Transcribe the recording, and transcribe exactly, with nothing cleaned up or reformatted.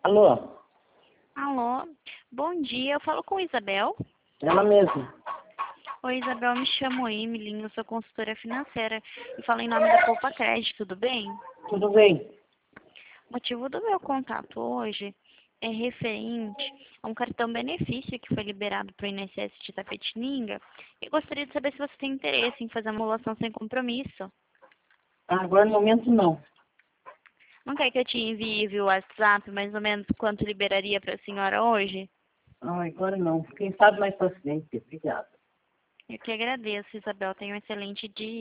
Alô? Alô, bom dia, eu falo com Isabel. Ela mesma. Oi, Isabel, me chamo Emily, eu sou consultora financeira e falo em nome da Poupa Crédito, tudo bem? Tudo bem? O motivo do meu contato hoje é referente a um cartão benefício que foi liberado para o I N S S de Itapetininga e gostaria de saber se você tem interesse em fazer a emulação sem compromisso. Ah, agora no momento não. Não quer que eu te envie via WhatsApp mais ou menos quanto liberaria para a senhora hoje? Ah, agora não. Quem sabe mais pra frente. Obrigada. Eu que agradeço, Isabel. Tenha um excelente dia.